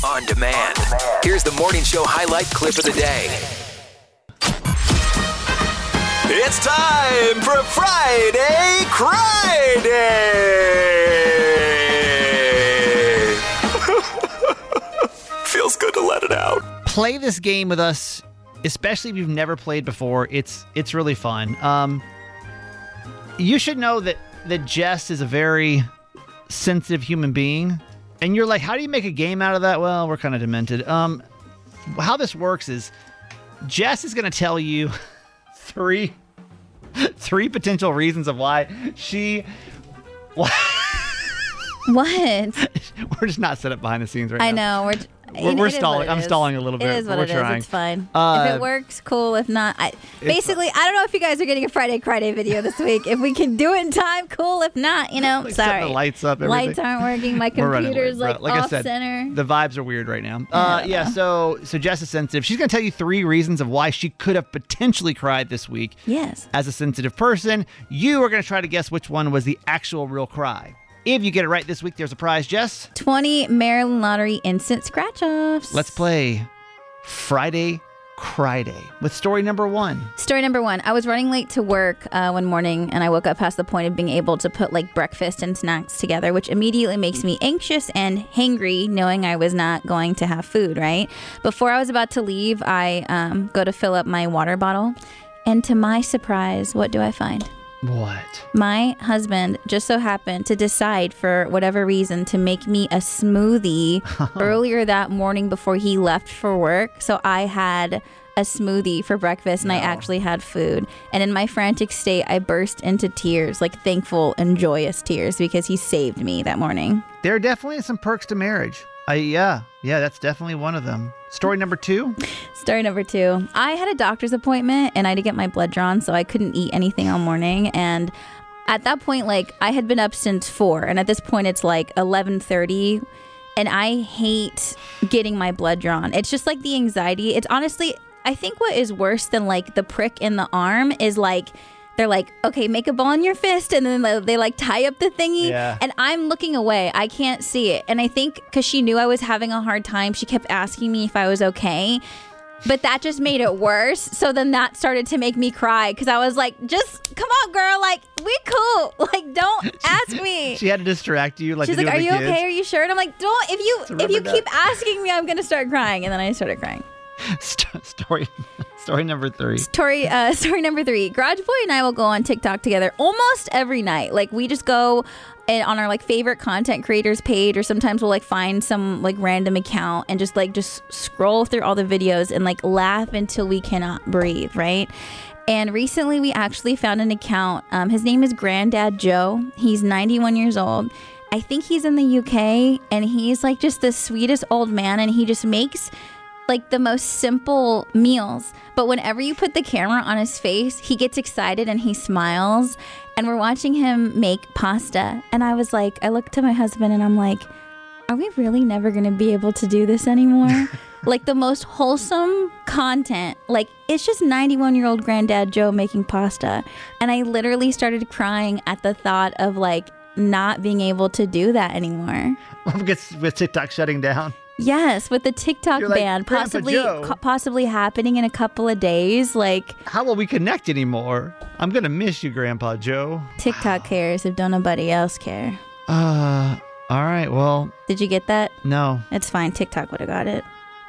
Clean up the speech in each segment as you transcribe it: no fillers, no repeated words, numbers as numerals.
on demand. Here's the morning show highlight clip of the day. It's time for Friday Cry Day. Feels good to let it out. Play this game with us, especially if you've never played before. It's really fun. You should know that Jess is a very sensitive human being. And you're like, how do you make a game out of that? Well, we're kind of demented. How this works is Jess is going to tell you three potential reasons of why she... What? We're just not set up behind the scenes right now. I know. We're stalling. I'm stalling a little bit. It is what we're it trying. is. It's fine. If it works, cool. If not, basically, I don't know if you guys are getting a Friday Cry Day video this week. If we can do it in time, cool. If not, like sorry. The lights up. Everything. Lights aren't working. My computer's like I off said, center. The vibes are weird right now. So Jess is sensitive. She's going to tell you 3 reasons of why she could have potentially cried this week. Yes. As a sensitive person, you are going to try to guess which one was the actual real cry. If you get it right this week, there's a prize, Jess. 20 Maryland Lottery instant scratch-offs. Let's play Friday Cry Day with story number 1. Story number 1. I was running late to work one morning, and I woke up past the point of being able to put breakfast and snacks together, which immediately makes me anxious and hangry, knowing I was not going to have food, right? Before I was about to leave, I go to fill up my water bottle, and to my surprise, what do I find? What? My husband just so happened to decide, for whatever reason, to make me a smoothie earlier that morning before he left for work. So I had a smoothie for breakfast, and I actually had food. And in my frantic state, I burst into tears, thankful and joyous tears, because he saved me that morning. There are definitely some perks to marriage. Yeah, that's definitely one of them. Story number 2? Story number 2. I had a doctor's appointment, and I had to get my blood drawn, so I couldn't eat anything all morning. And at that point, I had been up since 4, and at this point, it's 11:30, and I hate getting my blood drawn. It's just the anxiety. It's honestly, I think what is worse than the prick in the arm is they're okay, make a ball in your fist, and then they tie up the thingy. Yeah. And I'm looking away. I can't see it. And I think because she knew I was having a hard time, she kept asking me if I was okay. But that just made it worse. So then that started to make me cry, because I was just come on, girl. We cool. Don't ask me. She had to distract you. She's are you okay? Are you sure? And I'm don't. If you keep asking me, I'm gonna start crying. And then I started crying. Story number 3. Story number 3. Garage Boy and I will go on TikTok together almost every night. We just go on our favorite content creators page, or sometimes we'll find some random account and just scroll through all the videos and laugh until we cannot breathe, right? And recently we actually found an account. His name is Granddad Joe. He's 91 years old. I think he's in the UK, and he's just the sweetest old man, and he just makes the most simple meals. But whenever you put the camera on his face, he gets excited and he smiles. And we're watching him make pasta. And I was I looked to my husband and I'm are we really never going to be able to do this anymore? The most wholesome content. It's just 91-year-old Granddad Joe making pasta. And I literally started crying at the thought of not being able to do that anymore. With TikTok shutting down. Yes, with the TikTok ban possibly happening in a couple of days. How will we connect anymore? I'm going to miss you, Grandpa Joe. TikTok cares if don't nobody else care. All right, well. Did you get that? No. It's fine. TikTok would have got it.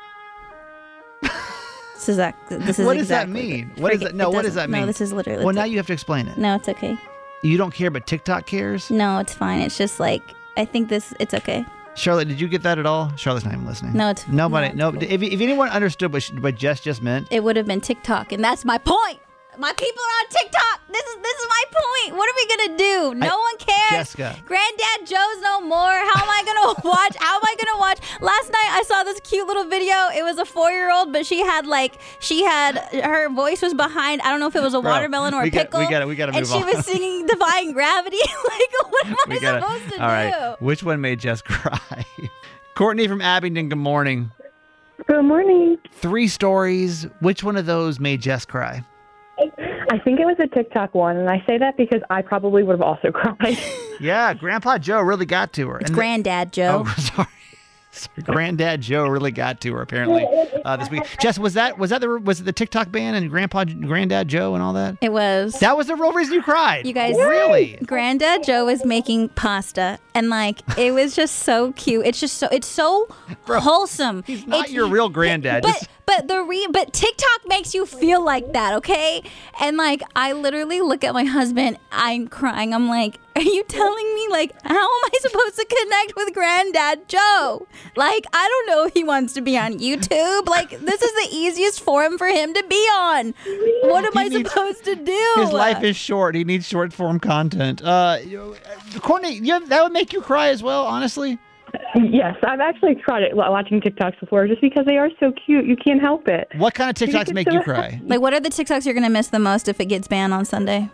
This is what does that mean? What does that mean? No, this is literally. Well, now you have to explain it. No, it's okay. You don't care, but TikTok cares? No, it's fine. It's just I think it's okay. Charlotte, did you get that at all? Charlotte's not even listening. No, it's nobody. No. If anyone understood what Jess just meant, it would have been TikTok, and that's my point. My people are on TikTok. This is my point. What are we gonna do? No one cares. Jessica. Granddad Joe's no more. How am I gonna watch? Last night I saw this cute little video. It was a 4-year-old, but she had her voice was behind. I don't know if it was a watermelon or a pickle. We gotta move on. And she was singing Defying Gravity. What am I supposed to do? All right. Which one made Jess cry? Courtney from Abingdon. Good morning. Good morning. 3 stories. Which one of those made Jess cry? I think it was a TikTok one, and I say that because I probably would have also cried. Yeah, Grandpa Joe really got to her. It's Granddad Joe. Oh, Granddad Joe really got to her apparently this week. Jess, was it the TikTok ban and Granddad Joe and all that? It was. That was the real reason you cried. You guys, really? Granddad Joe was making pasta, and like it was just so cute. It's so Bro, wholesome. He's not your real granddad. But TikTok makes you feel like that, okay? And like I literally look at my husband, I'm crying. I'm like, are you telling me like how am I supposed to connect with Granddad Joe? Like I don't know if he wants to be on YouTube. Like this is the easiest forum for him to be on. What am I supposed to do? His life is short. He needs short form content. Courtney, that would make you cry as well, honestly? Yes, I've actually tried it watching TikToks before just because they are so cute. You can't help it. What kind of TikToks make you cry? Like, what are the TikToks you're going to miss the most if it gets banned on Sunday?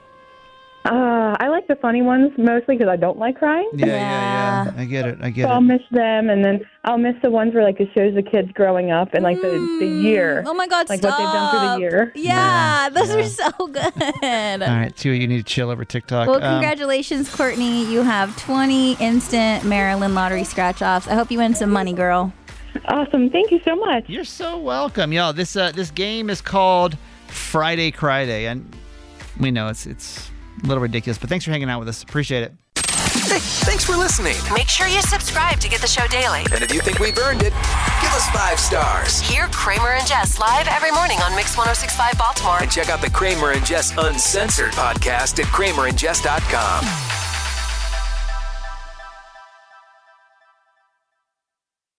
I like the funny ones mostly because I don't like crying. Yeah. I get it. So I'll miss them, and then I'll miss the ones where like it shows the kids growing up and like the year. Oh my God! Like stop. what they've done through the year. Yeah, those are so good. All right, two of you need to chill over TikTok. Well, congratulations, Courtney. You have 20 instant Maryland lottery scratch-offs. I hope you win some money, girl. Awesome! Thank you so much. You're so welcome, y'all. This game is called Friday Cry Day, and we know it's a little ridiculous, but thanks for hanging out with us. Appreciate it. Hey, thanks for listening. Make sure you subscribe to get the show daily. And if you think we've earned it, give us 5 stars. Hear Kramer and Jess live every morning on Mix 106.5 Baltimore. And check out the Kramer and Jess Uncensored podcast at kramerandjess.com.